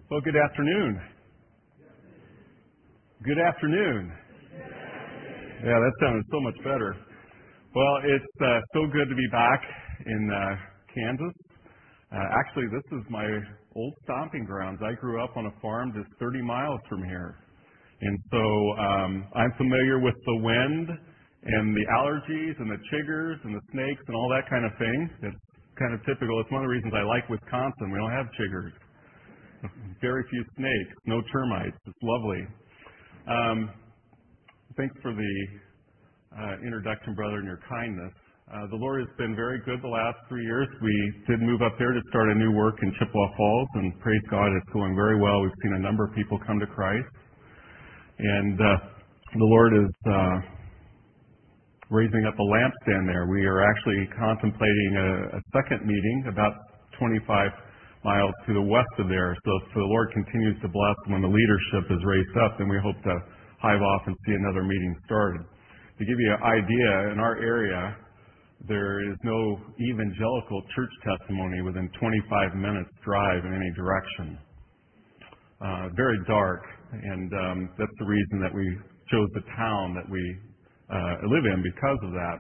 Well, good afternoon. Good afternoon. Yeah, that sounded so much better. Well, it's so good to be back in Kansas. Actually, this is my old stomping grounds. I grew up on a farm just 30 miles from here. And so I'm familiar with the wind and the allergies and the chiggers and the snakes and all that kind of thing. It's kind of typical. It's one of the reasons I like Wisconsin. We don't have chiggers. Very few snakes, no termites. It's lovely. Thanks for the introduction, brother, and your kindness. The Lord has been very good the last 3 years. We did move up there to start a new work in Chippewa Falls, and praise God, it's going very well. We've seen a number of people come to Christ. And the Lord is raising up a lampstand there. We are actually contemplating a second meeting about 25 miles to the west of there. So if the Lord continues to bless when the leadership is raised up, then we hope to hive off and see another meeting started. To give you an idea, in our area, there is no evangelical church testimony within 25 minutes drive in any direction. Very dark, and that's the reason that we chose the town that we live in because of that.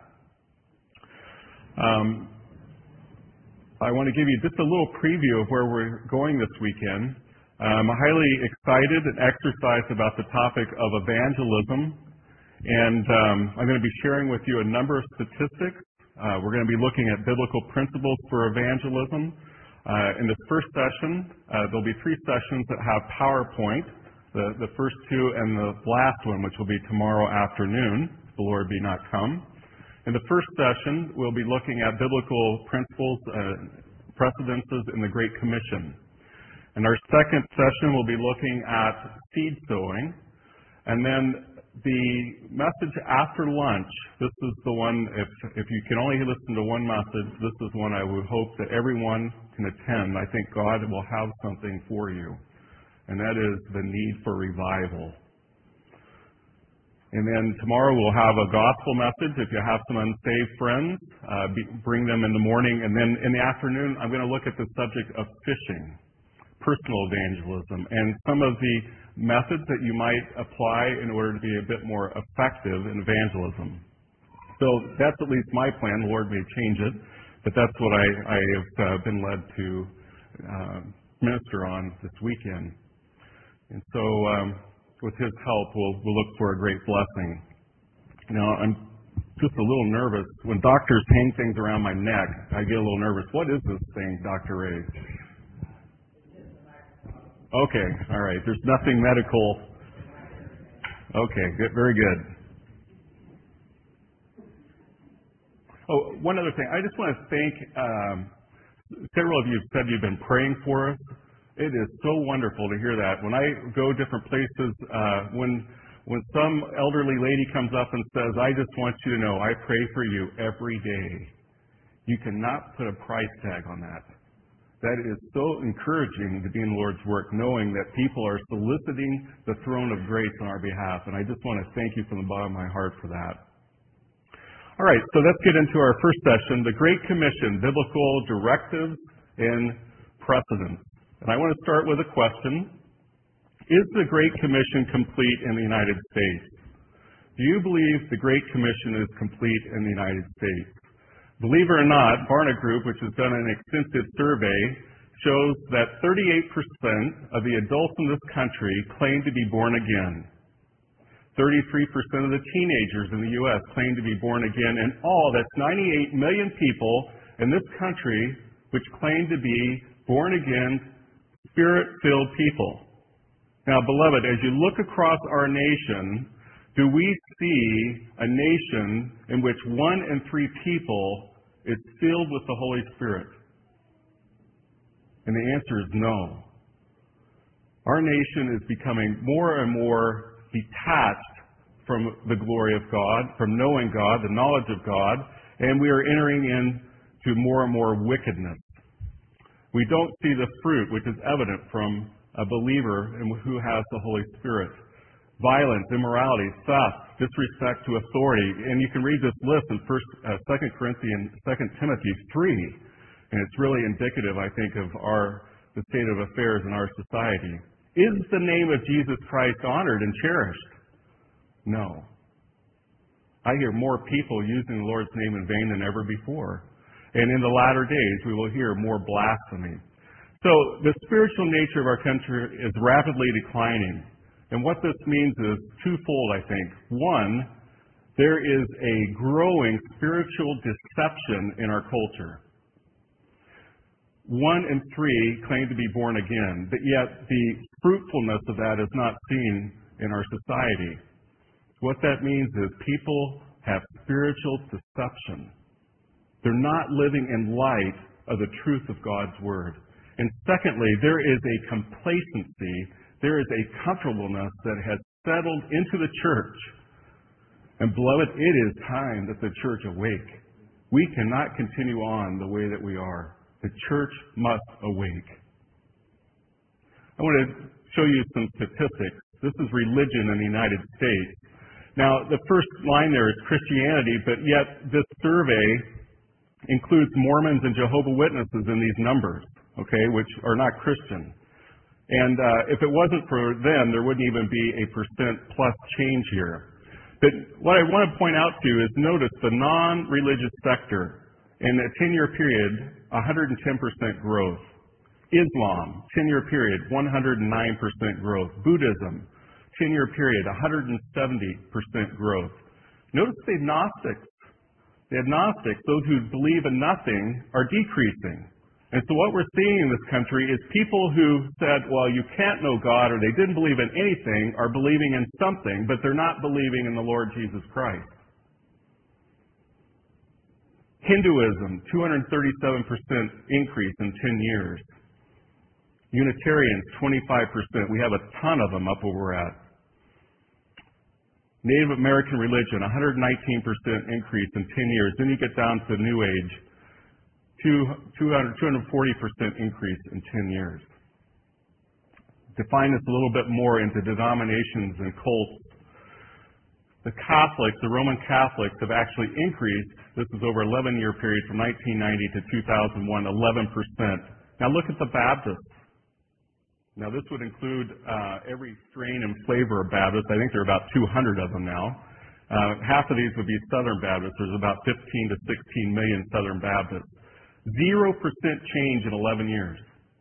I want to give you just a little preview of where we're going this weekend. I'm highly excited and exercised about the topic of evangelism, and I'm going to be sharing with you a number of statistics. We're going to be looking at biblical principles for evangelism. In this first session, there'll be 3 sessions that have PowerPoint, the first 2 and the last one, which will be tomorrow afternoon, if the Lord be not come. In the first session, we'll be looking at biblical principles, precedences in the Great Commission. In our second session, we'll be looking at seed sowing. And then the message after lunch, this is the one, if you can only listen to one message, this is one I would hope that everyone can attend. I think God will have something for you, and that is the need for revival. And then tomorrow we'll have a gospel message. If you have some unsaved friends, bring them in the morning. And then in the afternoon, I'm going to look at the subject of fishing, personal evangelism, and some of the methods that you might apply in order to be a bit more effective in evangelism. So that's at least my plan. The Lord may change it, but that's what I have been led to minister on this weekend. And so with His help, we'll look for a great blessing. Now, I'm just a little nervous. When doctors hang things around my neck, I get a little nervous. What is this thing, Dr. Ray? Okay, all right. There's nothing medical. Okay, good, very good. Oh, one other thing. I just want to thank several of you have said you've been praying for us. It is so wonderful to hear that. When I go different places, when some elderly lady comes up and says, "I just want you to know, I pray for you every day," you cannot put a price tag on that. That is so encouraging to be in the Lord's work, knowing that people are soliciting the throne of grace on our behalf. And I just want to thank you from the bottom of my heart for that. All right, so let's get into our first session, the Great Commission, biblical directives and precedents. And I want to start with a question. Is the Great Commission complete in the United States? Do you believe the Great Commission is complete in the United States? Believe it or not, Barna Group, which has done an extensive survey, shows that 38% of the adults in this country claim to be born again. 33% of the teenagers in the U.S. claim to be born again. And all, that's 98 million people in this country which claim to be born again, Spirit-filled people. Now, beloved, as you look across our nation, do we see a nation in which 1 in 3 people is filled with the Holy Spirit? And the answer is no. Our nation is becoming more and more detached from the glory of God, from knowing God, the knowledge of God, and we are entering into more and more wickedness. We don't see the fruit which is evident from a believer who has the Holy Spirit. Violence, immorality, theft, disrespect to authority. And you can read this list in 2 Timothy 3. And it's really indicative, I think, of our the state of affairs in our society. Is the name of Jesus Christ honored and cherished? No. I hear more people using the Lord's name in vain than ever before. And in the latter days, we will hear more blasphemy. So the spiritual nature of our country is rapidly declining. And what this means is twofold, I think. One, there is a growing spiritual deception in our culture. 1 in 3 claim to be born again, but yet the fruitfulness of that is not seen in our society. What that means is people have spiritual deception. They're not living in light of the truth of God's Word. And secondly, there is a complacency, there is a comfortableness that has settled into the church. And beloved, it is time that the church awake. We cannot continue on the way that we are. The church must awake. I want to show you some statistics. This is religion in the United States. Now, the first line there is Christianity, but yet this survey includes Mormons and Jehovah's Witnesses in these numbers, okay, which are not Christian. And if it wasn't for them, there wouldn't even be a % plus change here. But what I want to point out to you is notice the non-religious sector. In a 10-year period, 110% growth. Islam, 10-year period, 109% growth. Buddhism, 10-year period, 170% growth. Notice the agnostics. The agnostics, those who believe in nothing, are decreasing. And so what we're seeing in this country is people who said, well, you can't know God, or they didn't believe in anything, are believing in something, but they're not believing in the Lord Jesus Christ. Hinduism, 237% increase in 10 years. Unitarians, 25%. We have a ton of them up where we're at. Native American religion, 119% increase in 10 years. Then you get down to New Age, 240% increase in 10 years. Define this a little bit more into denominations and cults. The Catholics, the Roman Catholics, have actually increased. This is over an 11-year period from 1990 to 2001, 11%. Now look at the Baptists. Now this would include every strain and flavor of Baptists. I think there are about 200 of them now. Half of these would be Southern Baptists. There's about 15 to 16 million Southern Baptists. 0% change in 11 years.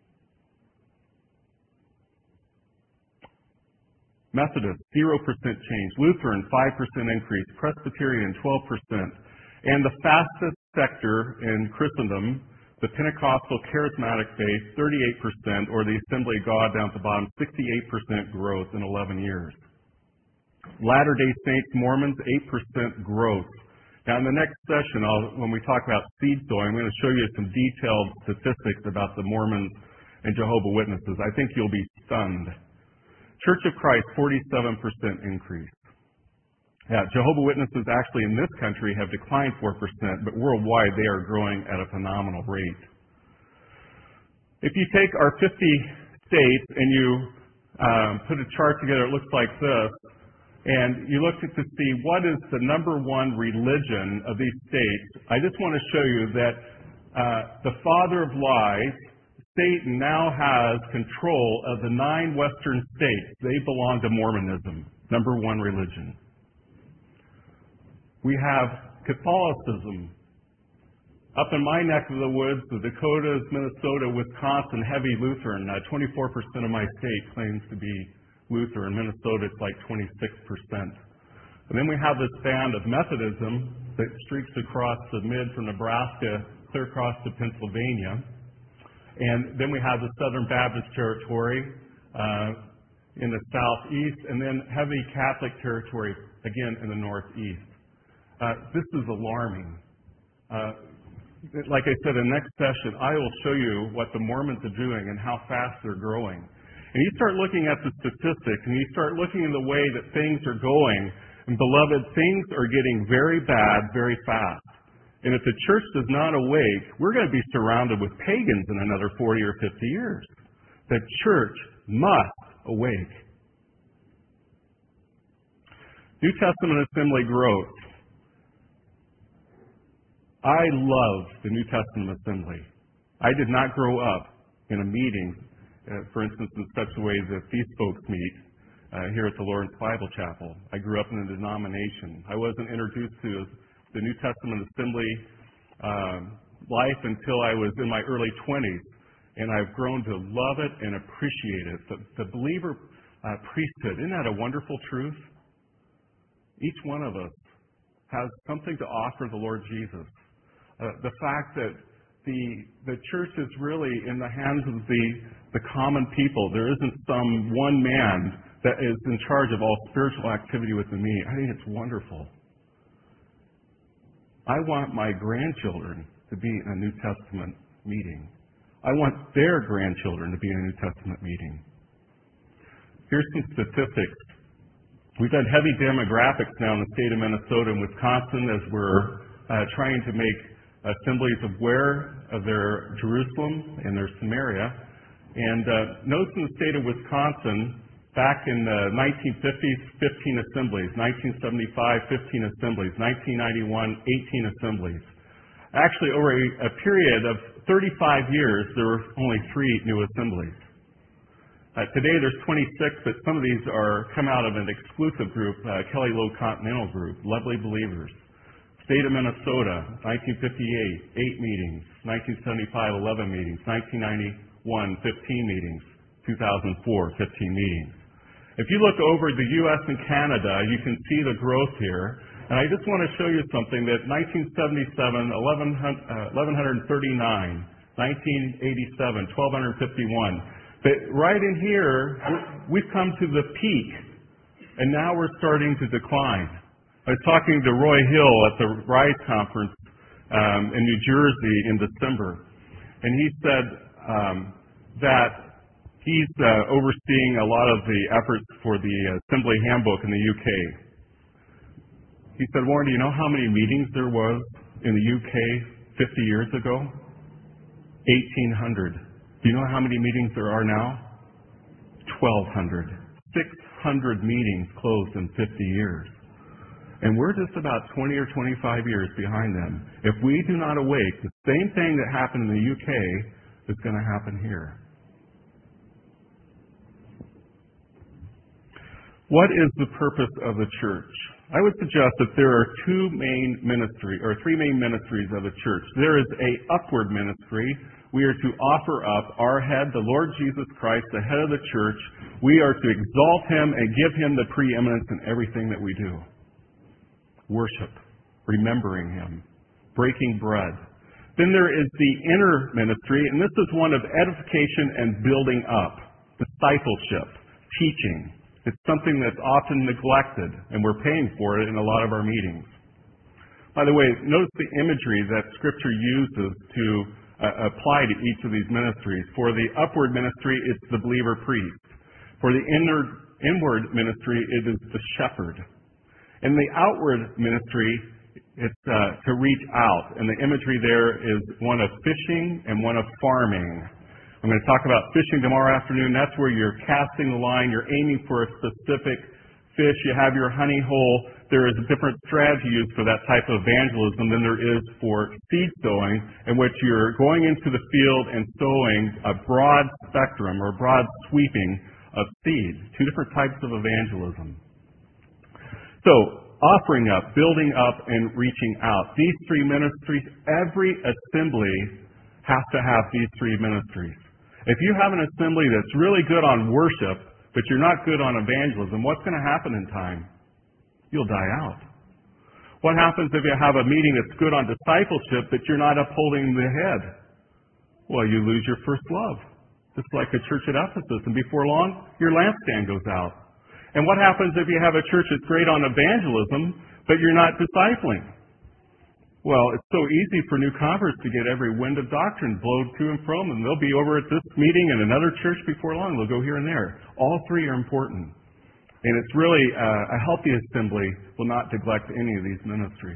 Methodist, 0% change. Lutheran, 5% increase. Presbyterian, 12%. And the fastest sector in Christendom, the Pentecostal charismatic faith, 38%, or the Assembly of God down at the bottom, 68% growth in 11 years. Latter-day Saints, Mormons, 8% growth. Now, in the next session, when we talk about seed sowing, I'm going to show you some detailed statistics about the Mormons and Jehovah's Witnesses. I think you'll be stunned. Church of Christ, 47% increase. Yeah, Jehovah's Witnesses actually in this country have declined 4%, but worldwide they are growing at a phenomenal rate. If you take our 50 states and you put a chart together, it looks like this, and you look to see what is the number one religion of these states, I just want to show you that the father of lies, Satan, now has control of the 9 western states. They belong to Mormonism, number one religion. We have Catholicism. Up in my neck of the woods, the Dakotas, Minnesota, Wisconsin, heavy Lutheran. 24% of my state claims to be Lutheran. Minnesota, it's like 26%. And then we have this band of Methodism that streaks across the mid from Nebraska, clear across to Pennsylvania. And then we have the Southern Baptist Territory in the southeast, and then heavy Catholic territory, again, in the northeast. This is alarming. Like I said, in the next session, I will show you what the Mormons are doing and how fast they're growing. And you start looking at the statistics, and you start looking at the way that things are going, and beloved, things are getting very bad very fast. And if the church does not awake, we're going to be surrounded with pagans in another 40 or 50 years. The church must awake. New Testament assembly growth. I love the New Testament assembly. I did not grow up in a meeting for instance, in such a way that these folks meet here at the Lawrence Bible Chapel. I grew up in a denomination. I wasn't introduced to the New Testament Assembly life until I was in my early 20s, and I've grown to love it and appreciate it. The believer priesthood, isn't that a wonderful truth? Each one of us has something to offer the Lord Jesus. The fact that the church is really in the hands of the common people. There isn't some one man that is in charge of all spiritual activity within me. I think it's wonderful. I want my grandchildren to be in a New Testament meeting. I want their grandchildren to be in a New Testament meeting. Here's some statistics. We've done heavy demographics now in the state of Minnesota and Wisconsin as we're trying to make assemblies aware of their Jerusalem and their Samaria. And notice in the state of Wisconsin, back in the 1950s, 15 assemblies. 1975, 15 assemblies. 1991, 18 assemblies. Actually, over a period of 35 years, there were only 3 new assemblies. Today there's 26, but some of these come out of an exclusive group, Kelly Low Continental Group, Lovely Believers. State of Minnesota, 1958, 8 meetings. 1975, 11 meetings. 1991, 15 meetings. 2004, 15 meetings. If you look over the U.S. and Canada, you can see the growth here. And I just want to show you something that 1977, 1139, 1987, 1251. But right in here, we've come to the peak, and now we're starting to decline. I was talking to Roy Hill at the RISE conference in New Jersey in December, and he said that he's overseeing a lot of the efforts for the Assembly Handbook in the UK. He said, Warren, do you know how many meetings there was in the UK 50 years ago? 1,800. Do you know how many meetings there are now? 1,200. 600 meetings closed in 50 years. And we're just about 20 or 25 years behind them. If we do not awake, the same thing that happened in the UK is going to happen here. What is the purpose of the church? I would suggest that there are three main ministries of the church. There is an upward ministry. We are to offer up our head, the Lord Jesus Christ, the head of the church. We are to exalt Him and give Him the preeminence in everything that we do. Worship, remembering Him, breaking bread. Then there is the inner ministry, and this is one of edification and building up, discipleship, teaching. It's something that's often neglected, and we're paying for it in a lot of our meetings. By the way, notice the imagery that Scripture uses to apply to each of these ministries. For the upward ministry, it's the believer priest. For the inward ministry, it is the shepherd. In the outward ministry, it's to reach out, and the imagery there is one of fishing and one of farming. I'm going to talk about fishing tomorrow afternoon. That's where you're casting the line. You're aiming for a specific fish. You have your honey hole. There is a different strategy used for that type of evangelism than there is for seed sowing, in which you're going into the field and sowing a broad spectrum or broad sweeping of seed. Two different types of evangelism. So, offering up, building up, and reaching out. These three ministries, every assembly has to have these three ministries. If you have an assembly that's really good on worship, but you're not good on evangelism, what's going to happen in time? You'll die out. What happens if you have a meeting that's good on discipleship, but you're not upholding the head? Well, you lose your first love. Just like the church at Ephesus. And before long, your lampstand goes out. And what happens if you have a church that's great on evangelism, but you're not discipling? Well, it's so easy for new converts to get every wind of doctrine blown to and from, and they'll be over at this meeting and another church before long. They'll go here and there. All three are important. And it's really a healthy assembly will not neglect any of these ministries.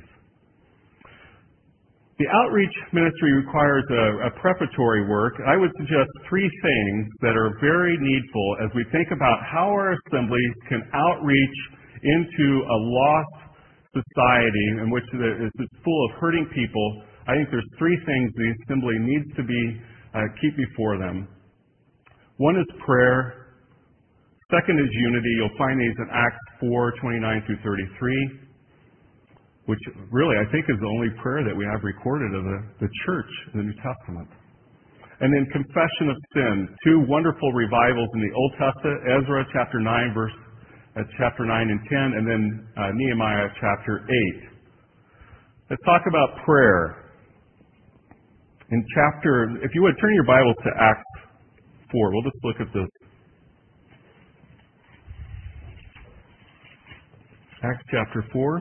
The outreach ministry requires a preparatory work. I would suggest three things that are very needful as we think about how our assemblies can outreach into a lost society in which is full of hurting people. I think there's three things the assembly needs to keep before them. One is prayer. Second is unity. You'll find these in Acts 4:29 through 33, which really I think is the only prayer that we have recorded of the church in the New Testament. And then confession of sin. Two wonderful revivals in the Old Testament, Ezra chapter 9 chapter 9 and 10, and then Nehemiah chapter 8. Let's talk about prayer. If you would turn your Bible to Acts 4, we'll just look at this. Acts chapter 4.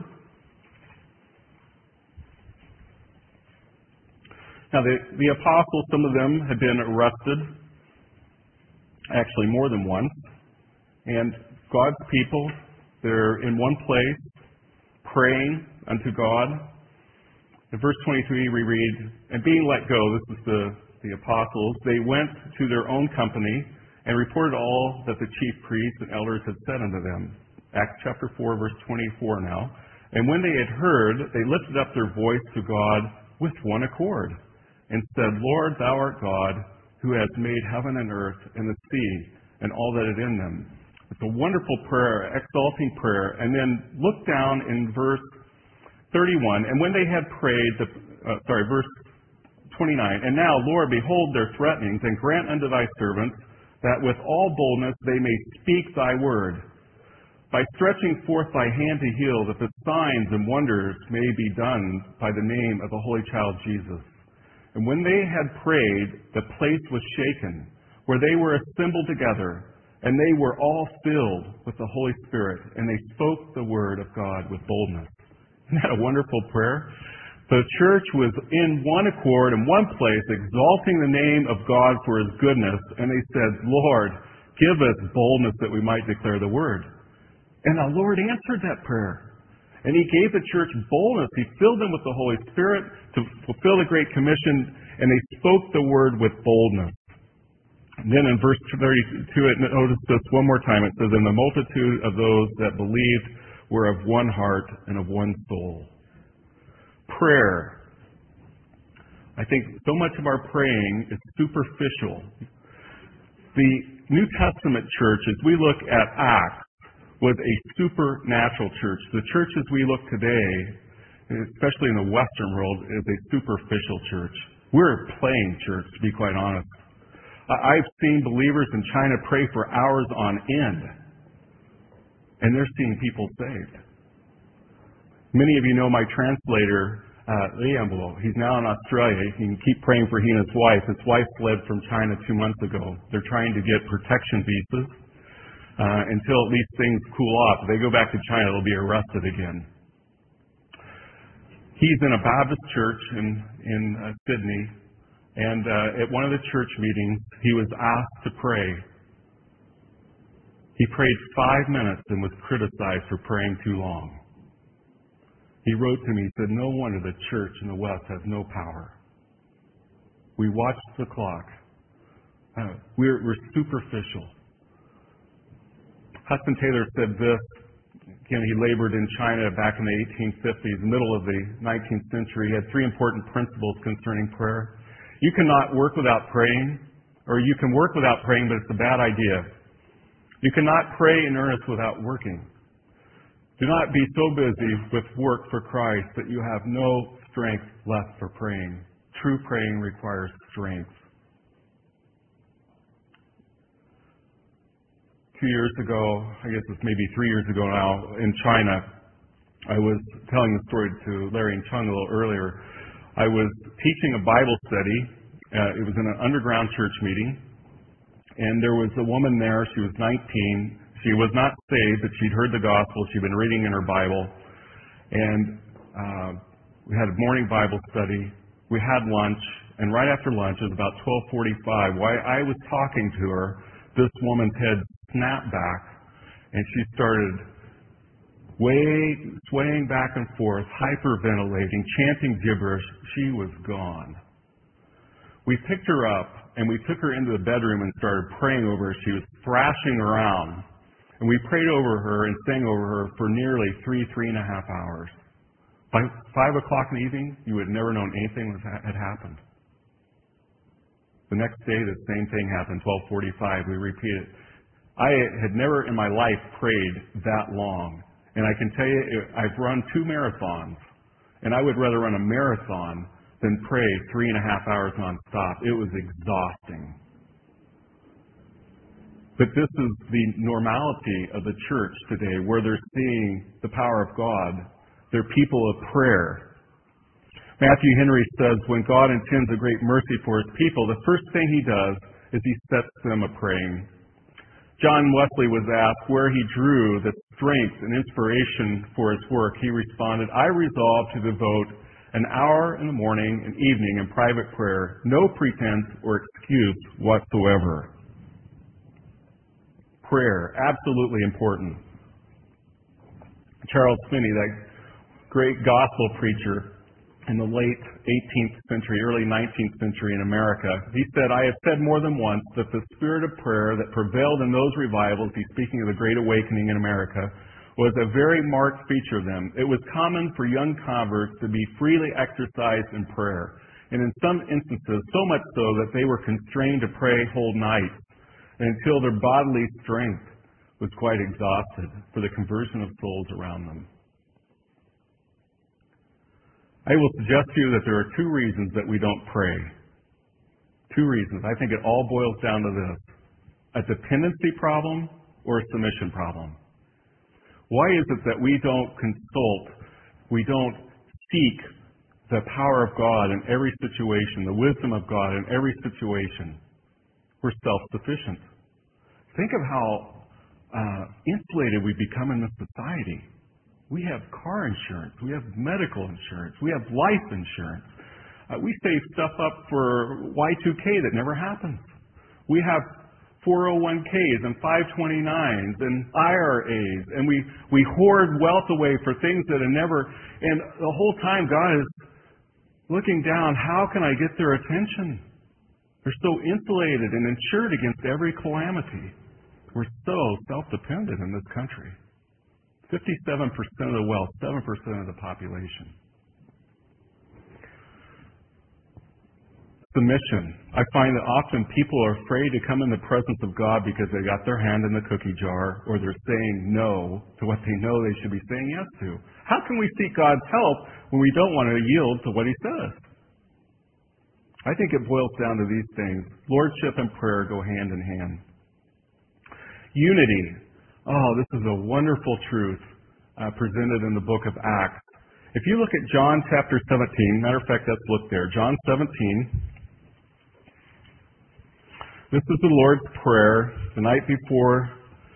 Now, the apostles, some of them had been arrested, actually more than once. And God's people, they're in one place, praying unto God. In verse 23, we read, and being let go, this is the apostles, they went to their own company and reported all that the chief priests and elders had said unto them. Acts chapter 4, verse 24 now. And when they had heard, they lifted up their voice to God with one accord, and said, Lord, thou art God, who hast made heaven and earth and the sea and all that is in them. It's a wonderful prayer, exalting prayer. And then look down in verse 31. And when they had prayed, verse 29. And now, Lord, behold their threatenings, and grant unto thy servants that with all boldness they may speak thy word, by stretching forth thy hand to heal, that the signs and wonders may be done by the name of the Holy Child Jesus. And when they had prayed, the place was shaken, where they were assembled together, and they were all filled with the Holy Spirit, and they spoke the word of God with boldness. Isn't that a wonderful prayer? The church was in one accord in one place, exalting the name of God for His goodness, and they said, Lord, give us boldness that we might declare the word. And the Lord answered that prayer. And He gave the church boldness. He filled them with the Holy Spirit to fulfill the Great Commission, and they spoke the word with boldness. And then in verse 32, notice this one more time. It says, and the multitude of those that believed were of one heart and of one soul. Prayer. I think so much of our praying is superficial. The New Testament church, as we look at Acts, was a supernatural church. The church as we look today, especially in the Western world, is a superficial church. We're a playing church, to be quite honest. I've seen believers in China pray for hours on end, and they're seeing people saved. Many of you know my translator, Liambo. He's now in Australia. You can keep praying for he and his wife. His wife fled from China 2 months ago. They're trying to get protection visas. Until at least things cool off. If they go back to China, they'll be arrested again. He's in a Baptist church in Sydney, and at one of the church meetings, he was asked to pray. He prayed 5 minutes and was criticized for praying too long. He wrote to me, he said, no wonder the church in the West has no power. We watched the clock. We're superficial. Hudson Taylor said this. Again, he labored in China back in the 1850s, middle of the 19th century. He had 3 important principles concerning prayer. You cannot work without praying, or you can work without praying, but it's a bad idea. You cannot pray in earnest without working. Do not be so busy with work for Christ that you have no strength left for praying. True praying requires strength. 2 years ago, I guess it's maybe 3 years ago now, in China, I was telling the story to Larry and Chung a little earlier. I was teaching a Bible study. It was in an underground church meeting, and there was a woman there. She was 19. She was not saved, but she'd heard the gospel. She'd been reading in her Bible, and we had a morning Bible study. We had lunch, and right after lunch, it was about 12:45. While I was talking to her, this woman's head snapped back, and she started swaying back and forth, hyperventilating, chanting gibberish. She was gone. We picked her up, and we took her into the bedroom and started praying over her. She was thrashing around, and we prayed over her and sang over her for nearly 3.5 hours. By 5 o'clock in the evening, you would have never known anything had happened. The next day, the same thing happened, 12:45. We repeat it. I had never in my life prayed that long. And I can tell you, I've run 2 marathons. And I would rather run a marathon than pray 3.5 hours nonstop. It was exhausting. But this is the normality of the church today, where they're seeing the power of God. They're people of prayer. Matthew Henry says, when God intends a great mercy for His people, the first thing He does is He sets them a-praying. John Wesley was asked where he drew the strength and inspiration for his work. He responded, I resolve to devote an hour in the morning and evening in private prayer, no pretense or excuse whatsoever. Prayer, absolutely important. Charles Finney, that great gospel preacher in the late 18th century, early 19th century in America, he said, I have said more than once that the spirit of prayer that prevailed in those revivals, he's speaking of the Great Awakening in America, was a very marked feature of them. It was common for young converts to be freely exercised in prayer, and in some instances, so much so that they were constrained to pray whole nights until their bodily strength was quite exhausted for the conversion of souls around them. I will suggest to you that there are 2 reasons that we don't pray. 2 reasons. I think it all boils down to this: a dependency problem or a submission problem. Why is it that we don't consult, we don't seek the power of God in every situation, the wisdom of God in every situation? We're self-sufficient. Think of how insulated we've become in this society. We have car insurance. We have medical insurance. We have life insurance. We save stuff up for Y2K that never happens. We have 401ks and 529s and IRAs, and we hoard wealth away for things that are never. And the whole time God is looking down, how can I get their attention? They're so insulated and insured against every calamity. We're so self-dependent in this country. 57% of the wealth, 7% of the population. Submission. I find that often people are afraid to come in the presence of God because they got their hand in the cookie jar, or they're saying no to what they know they should be saying yes to. How can we seek God's help when we don't want to yield to what He says? I think it boils down to these things. Lordship and prayer go hand in hand. Unity. Oh, this is a wonderful truth presented in the book of Acts. If you look at John chapter 17, matter of fact, let's look there. John 17. This is the Lord's Prayer the night before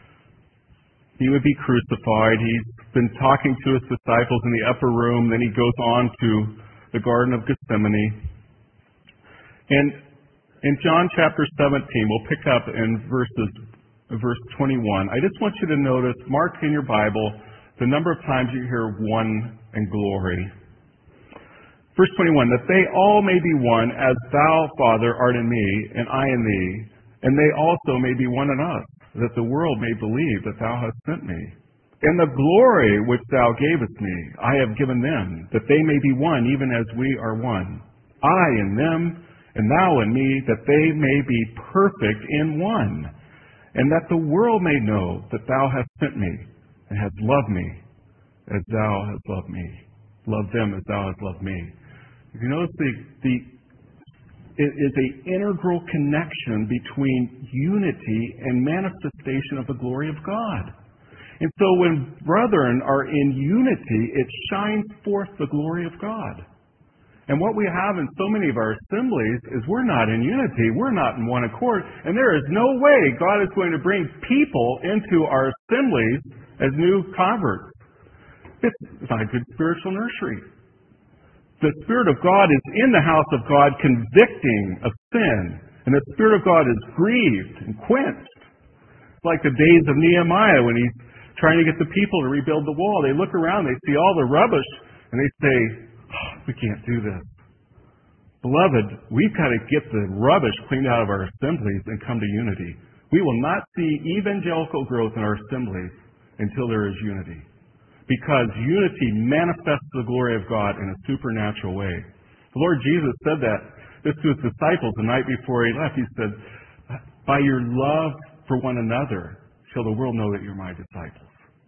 He would be crucified. He's been talking to His disciples in the upper room. Then He goes on to the Garden of Gethsemane. And in John chapter 17, we'll pick up in verse 21. I just want you to notice, mark in your Bible, the number of times you hear one and glory. Verse 21, that they all may be one, as thou, Father, art in me, and I in thee, and they also may be one in us, that the world may believe that thou hast sent me. And the glory which thou gavest me, I have given them, that they may be one, even as we are one. I in them, and thou in me, that they may be perfect in one, and that the world may know that thou hast sent me, and hast loved me as thou hast loved me. Love them as thou hast loved me. If you notice, it is an integral connection between unity and manifestation of the glory of God. And so when brethren are in unity, it shines forth the glory of God. And what we have in so many of our assemblies is we're not in unity. We're not in one accord. And there is no way God is going to bring people into our assemblies as new converts. It's not a good spiritual nursery. The Spirit of God is in the house of God convicting of sin. And the Spirit of God is grieved and quenched. It's like the days of Nehemiah when he's trying to get the people to rebuild the wall. They look around, they see all the rubbish, and they say, we can't do this. Beloved, we've got to get the rubbish cleaned out of our assemblies and come to unity. We will not see evangelical growth in our assemblies until there is unity. Because unity manifests the glory of God in a supernatural way. The Lord Jesus said that this to his disciples the night before he left. He said, by your love for one another shall the world know that you're my disciples.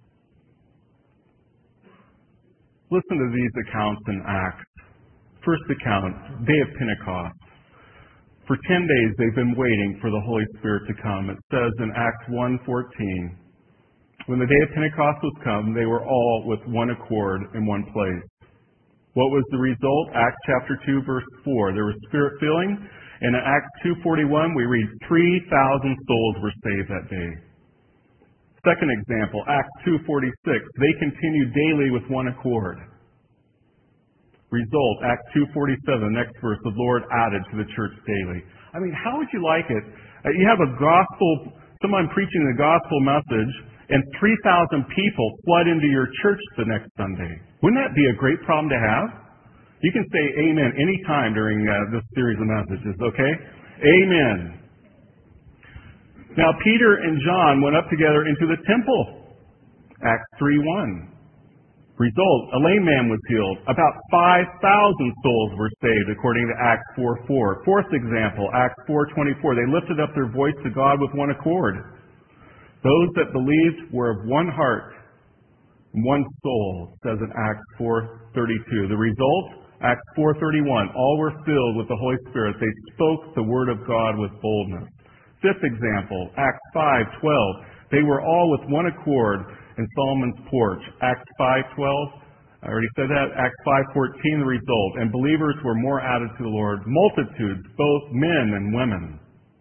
Listen to these accounts in Acts. First account, day of Pentecost. For 10 days they've been waiting for the Holy Spirit to come. It says in Acts 1:14, when the day of Pentecost was come, they were all with one accord in one place. What was the result? Acts chapter 2, verse 4. There was spirit filling, and in Acts 2:41 we read 3,000 souls were saved that day. Second example, Acts 2:46. They continued daily with one accord. Result, Acts 2:47, the next verse, the Lord added to the church daily. I mean, how would you like it? You have a gospel, someone preaching the gospel message, and 3,000 people flood into your church the next Sunday. Wouldn't that be a great problem to have? You can say amen anytime during this series of messages, okay? Amen. Now, Peter and John went up together into the temple. Acts 3:1. Result, a lame man was healed. About 5,000 souls were saved, according to Acts 4:4. Fourth example, Acts 4:24. They lifted up their voice to God with one accord. Those that believed were of one heart, one soul, says in Acts 4:32. The result, Acts 4:31. All were filled with the Holy Spirit. They spoke the word of God with boldness. Fifth example, Acts 5:12. They were all with one accord in Solomon's porch. Acts 5:12. I already said that. Acts 5:14, the result. And believers were more added to the Lord. Multitudes, both men and women.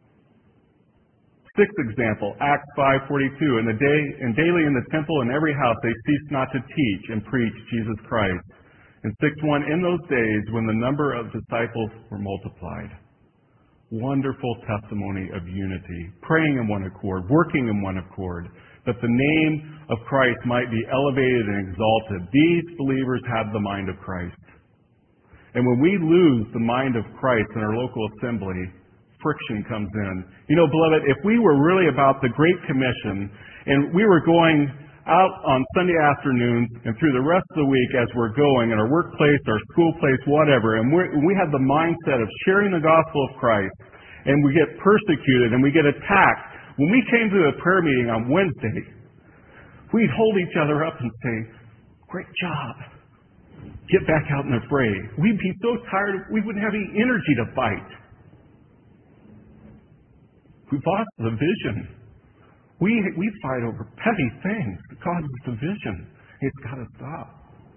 Sixth example, Acts 5:42. And daily in the temple and every house they ceased not to teach and preach Jesus Christ. And 6:1. In those days when the number of disciples were multiplied. Wonderful testimony of unity. Praying in one accord, working in one accord, that the name of Christ might be elevated and exalted. These believers have the mind of Christ. And when we lose the mind of Christ in our local assembly, friction comes in. You know, beloved, if we were really about the Great Commission, and we were going out on Sunday afternoons and through the rest of the week as we're going in our workplace, our school place, whatever, and we have the mindset of sharing the gospel of Christ, and we get persecuted and we get attacked, when we came to a prayer meeting on Wednesday, we'd hold each other up and say, great job. Get back out in the fray. We'd be so tired, we wouldn't have any energy to fight. We've lost the vision. We fight over petty things that causes division. It's got to stop.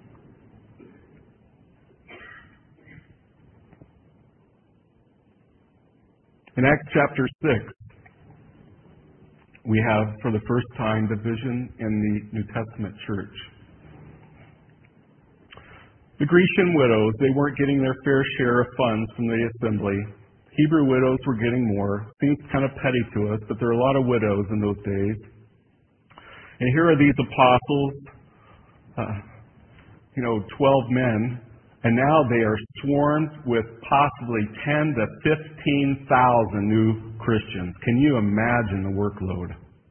In Acts chapter 6, we have, for the first time, division in the New Testament church. The Grecian widows, they weren't getting their fair share of funds from the assembly. Hebrew widows were getting more. Seems kind of petty to us, but there are a lot of widows in those days. And here are these apostles, 12 men, and now they are swarmed with possibly 10 to 15,000 new Christians. Can you imagine the workload?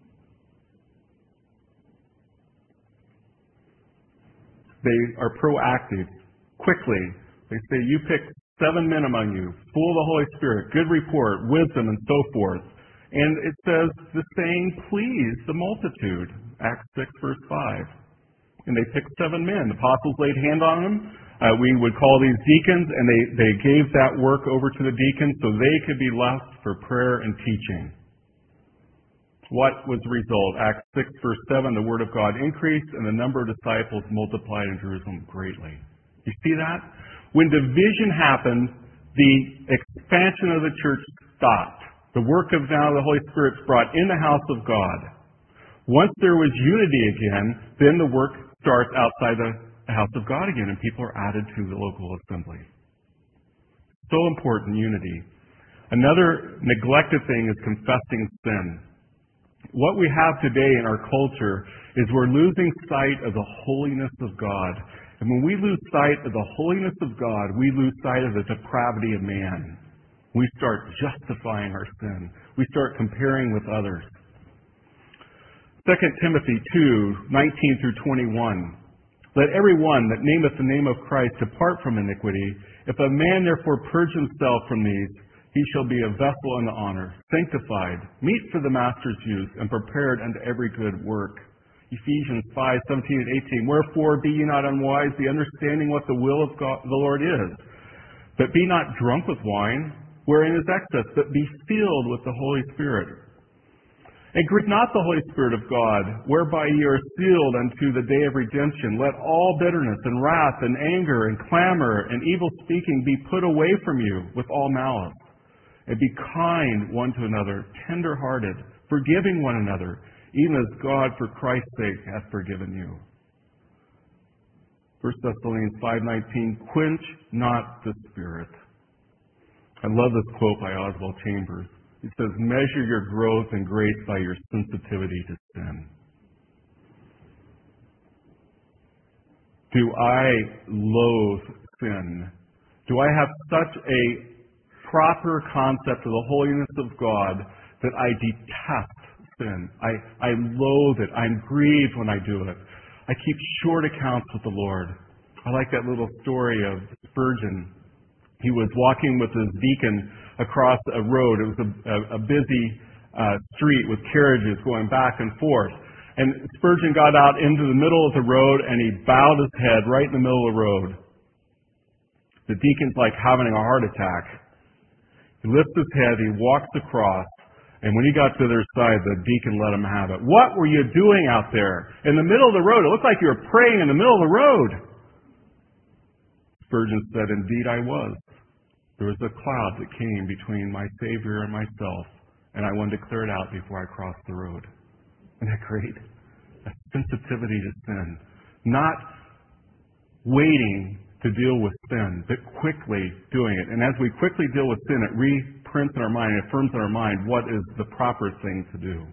They are proactive. Quickly, they say, you pick 7 men among you, full of the Holy Spirit, good report, wisdom, and so forth. And it says the saying pleased the multitude. Acts 6, verse 5. And they picked 7 men. The apostles laid hand on them. We would call these deacons, and they gave that work over to the deacons so they could be left for prayer and teaching. What was the result? Acts 6, verse 7, the word of God increased, and the number of disciples multiplied in Jerusalem greatly. You see that? When division happened, the expansion of the church stopped. The work of now the Holy Spirit's brought in the house of God. Once there was unity again, then the work starts outside the house of God again, and people are added to the local assembly. So important, unity. Another neglected thing is confessing sin. What we have today in our culture is we're losing sight of the holiness of God. And when we lose sight of the holiness of God, we lose sight of the depravity of man. We start justifying our sin. We start comparing with others. 2 Timothy 2, 19 through 21. Let every one that nameth the name of Christ depart from iniquity. If a man therefore purge himself from these, he shall be a vessel unto honor, sanctified, meet for the master's use, and prepared unto every good work. Ephesians 5:17 and 18. Wherefore be ye not unwise, be understanding what the will of God, the Lord is. But be not drunk with wine, wherein is excess, but be filled with the Holy Spirit. And grieve not the Holy Spirit of God, whereby ye are sealed unto the day of redemption. Let all bitterness and wrath and anger and clamor and evil speaking be put away from you with all malice. And be kind one to another, tender-hearted, forgiving one another, even as God for Christ's sake hath forgiven you. 1 Thessalonians 5:19, quench not the spirit. I love this quote by Oswald Chambers. It says, measure your growth and grace by your sensitivity to sin. Do I loathe sin? Do I have such a proper concept of the holiness of God that I detest sin? I loathe it. I'm grieved when I do it. I keep short accounts with the Lord. I like that little story of Spurgeon. He was walking with his deacon across a road. It was a busy street with carriages going back and forth. And Spurgeon got out into the middle of the road and he bowed his head right in the middle of the road. The deacon's like having a heart attack. He lifts his head, he walks across, and when he got to the other side, the deacon let him have it. What were you doing out there? In the middle of the road. It looked like you were praying in the middle of the road. Spurgeon said, indeed I was. There was a cloud that came between my Savior and myself, and I wanted to clear it out before I crossed the road. Isn't that great? A sensitivity to sin. Not waiting to deal with sin, but quickly doing it. And as we quickly deal with sin, it reprints in our mind, it affirms in our mind what is the proper thing to do.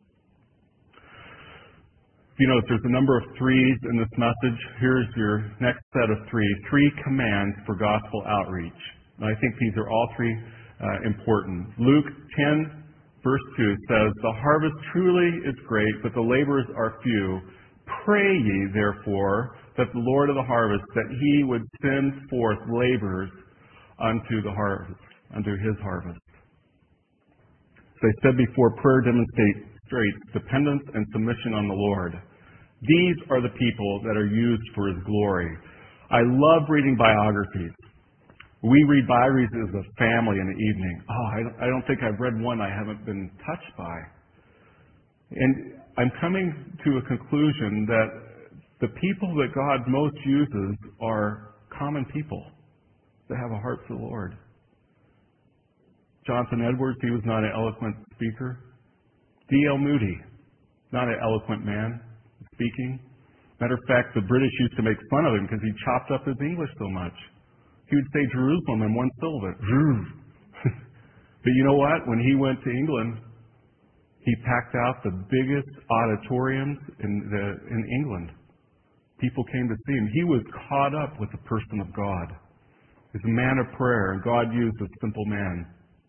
You know, there's a number of threes in this message. Here's your next set of threes. 3 commands for gospel outreach. And I think these are all 3 important. Luke 10, verse 2 says, the harvest truly is great, but the laborers are few. Pray ye, therefore, that the Lord of the harvest, that he would send forth laborers unto the harvest, unto his harvest. As I said before, prayer demonstrates dependence and submission on the Lord. These are the people that are used for his glory. I love reading biographies. We read biographies as a family in the evening. I don't think I've read one I haven't been touched by. And I'm coming to a conclusion that the people that God most uses are common people that have a heart for the Lord. Jonathan Edwards, he was not an eloquent speaker. D.L. Moody, not an eloquent man speaking. Matter of fact, the British used to make fun of him because he chopped up his English so much. He would say Jerusalem in one syllable. But you know what? When he went to England, he packed out the biggest auditoriums in England. People came to see him. He was caught up with the person of God. He's a man of prayer, and God used a simple man.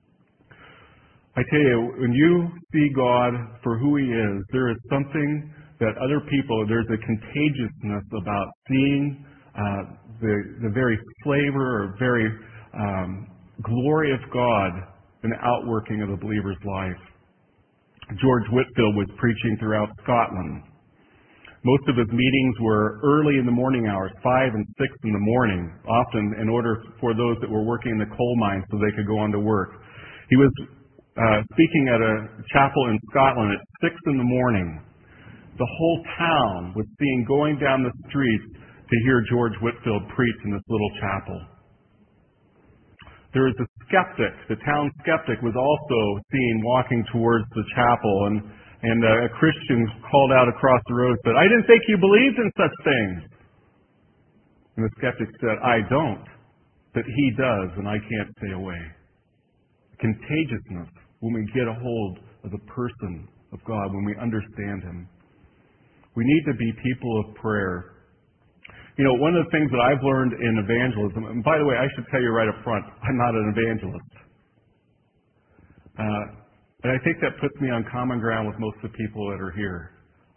I tell you, when you see God for who he is, there is something that other people, there's a contagiousness about seeing the very flavor or very glory of God in the outworking of the believer's life. George Whitefield was preaching throughout Scotland. Most of his meetings were early in the morning hours, 5 and 6 in the morning, often in order for those that were working in the coal mines so they could go on to work. He was speaking at a chapel in Scotland at 6 in the morning. The whole town was seen going down the streets to hear George Whitefield preach in this little chapel. There was a skeptic. The town skeptic was also seen walking towards the chapel, and a Christian called out across the road and said, I didn't think you believed in such things. And the skeptic said, I don't, but he does, and I can't stay away. Contagiousness when we get a hold of the person of God, when we understand him. We need to be people of prayer. You know, one of the things that I've learned in evangelism, and by the way, I should tell you right up front, I'm not an evangelist. And I think that puts me on common ground with most of the people that are here.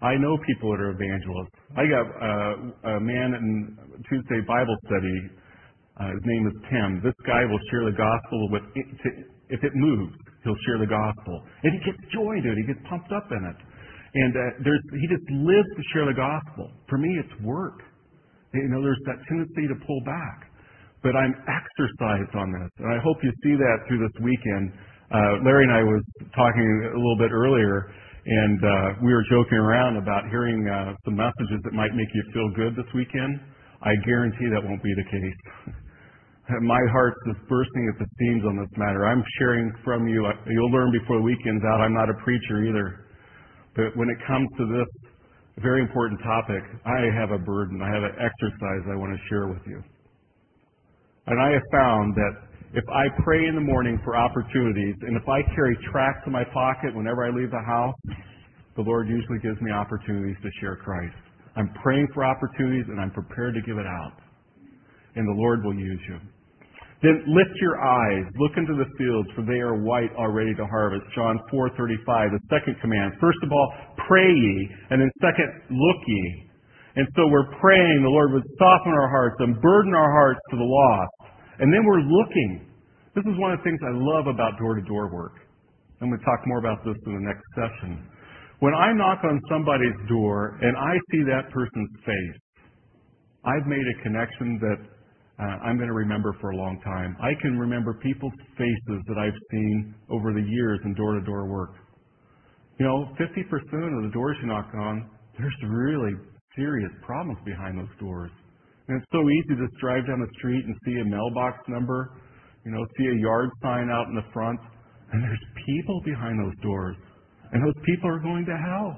I know people that are evangelists. I got a man in Tuesday Bible study. His name is Tim. This guy will share the gospel if it moves, he'll share the gospel. And he gets joy into it. He gets pumped up in it. And he just lives to share the gospel. For me, it's work. There's that tendency to pull back. But I'm exercised on this. And I hope you see that through this weekend. Larry and I was talking a little bit earlier, and we were joking around about hearing some messages that might make you feel good this weekend. I guarantee that won't be the case. My heart's just bursting at the seams on this matter. I'm sharing from you. You'll learn before the weekend's out. I'm not a preacher either. But when it comes to this very important topic, I have a burden. I have an exercise I want to share with you. And I have found that if I pray in the morning for opportunities, and if I carry tracts in my pocket whenever I leave the house, the Lord usually gives me opportunities to share Christ. I'm praying for opportunities, and I'm prepared to give it out. And the Lord will use you. Then lift your eyes, look into the fields, for they are white already to harvest. John 4:35, the second command. First of all, pray ye, and then second, look ye. And so we're praying the Lord would soften our hearts and burden our hearts to the lost. And then we're looking. This is one of the things I love about door-to-door work. I'm going to talk more about this in the next session. When I knock on somebody's door and I see that person's face, I've made a connection that I'm going to remember for a long time. I can remember people's faces that I've seen over the years in door-to-door work. 50% of the doors you knock on, there's really serious problems behind those doors. And it's so easy to just drive down the street and see a mailbox number, see a yard sign out in the front, and there's people behind those doors. And those people are going to hell.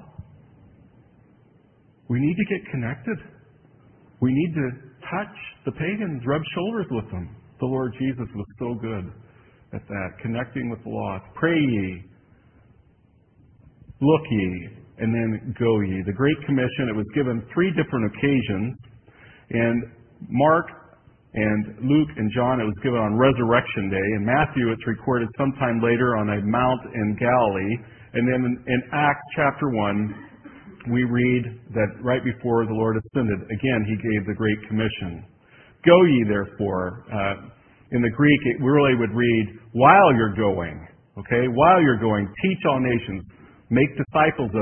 We need to get connected. We need to touch the pagans, rub shoulders with them. The Lord Jesus was so good at that, connecting with the lost. Pray ye, look ye, and then go ye. The Great Commission, it was given 3 different occasions. And Mark and Luke and John, it was given on Resurrection Day. In Matthew, it's recorded sometime later on a mount in Galilee. And then in Acts chapter 1, we read that right before the Lord ascended, again, He gave the Great Commission. Go ye, therefore. In the Greek, it really would read, while you're going. Okay? While you're going, teach all nations. Make disciples of